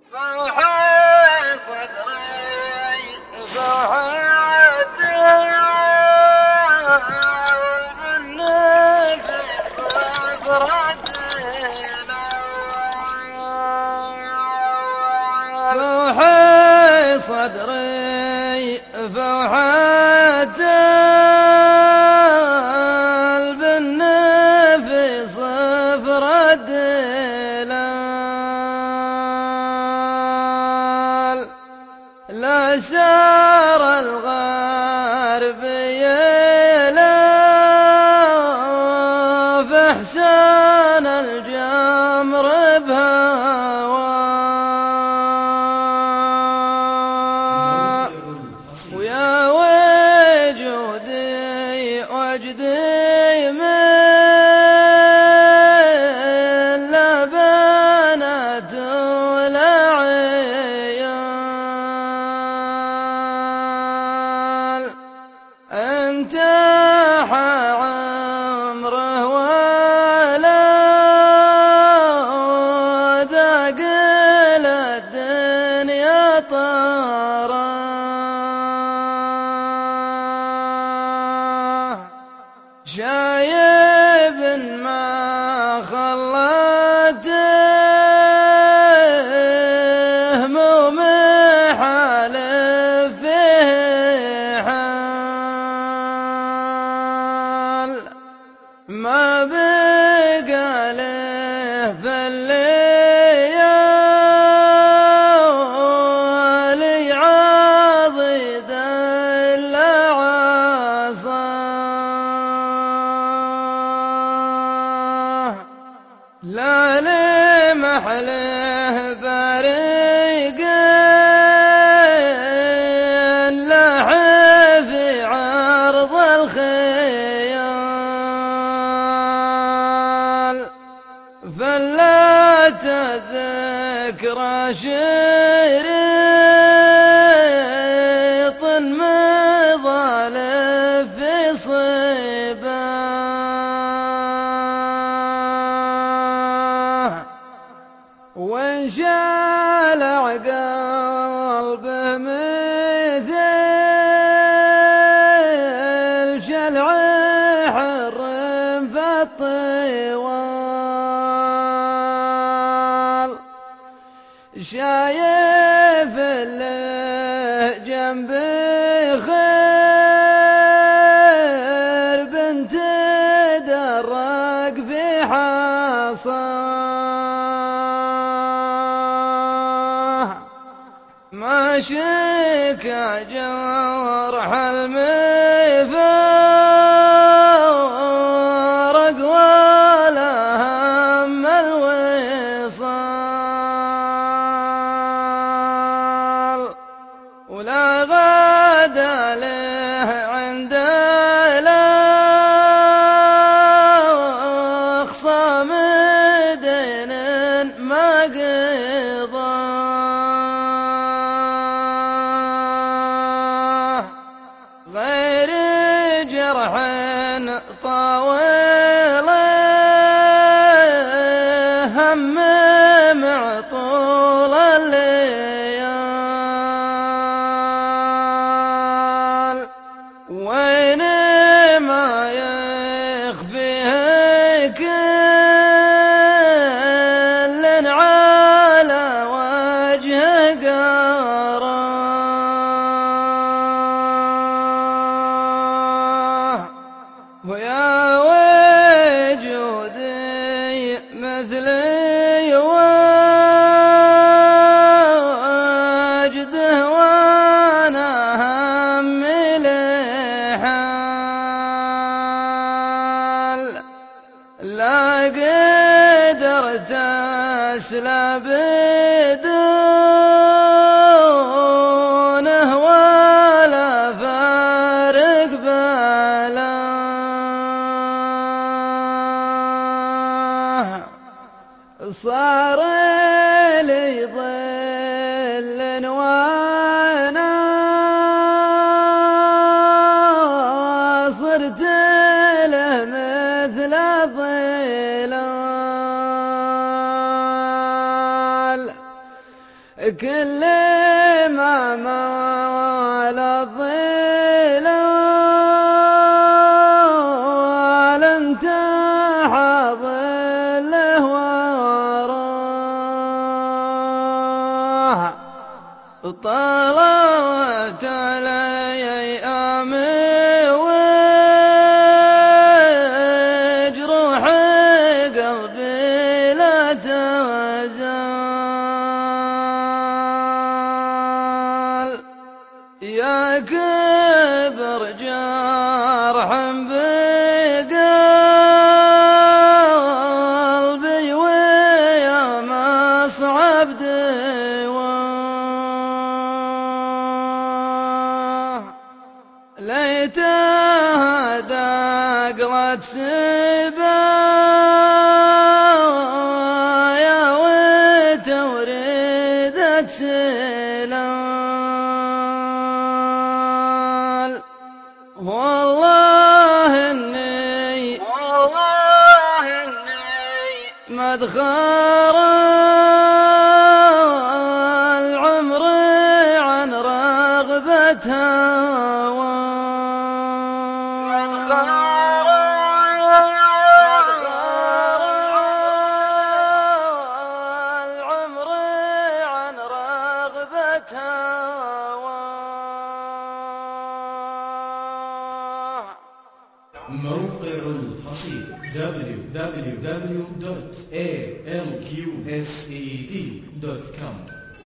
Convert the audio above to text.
فوحي صدري فوحي بالنفس فوحي صدري فوحة بالنفس فرد لا سار الغرب يلف احسان الجمر بهوى ويا وجودي وجدي من لا بنات ولا عيال انت عمره ولا ذاق الدنيا طرا شايب ما خلته مو محالف فيه حال ما بقى له فالليالي عضيد الا عصاه لا لمحله بريق لح في عرض الخيال فلات الذكرى شريط مظالف في صباه وانشال قلبه مثل شلع حر في الطوال شايف له جنب خير بنت درق في حصاه ما شكى جرح المفارق ولا هم الوصال ولا غدا له عند الأخصام دين ما قضاه غير جرح طاول هم معطول الليال وين ما يخفيه كل على وجهه قراه ويا وجودي مثلي وجده وانا هم لحال لا قدرت اسلب دونه ولا فارق بلاه صار لي ظل وانا صرت له مثل ظلال كل ما مال الظلال انت حاضر له وراه طلعت الايام وجروح قلبي لا تزال يا كبر جرح بقلبي ويا مصعب دواه ليتها دقلت سبايا وتوريدت سلال والله إني مدخر العمر عن رغبتها العمر عن رغبتها. موقع القصيد www.alqsed.com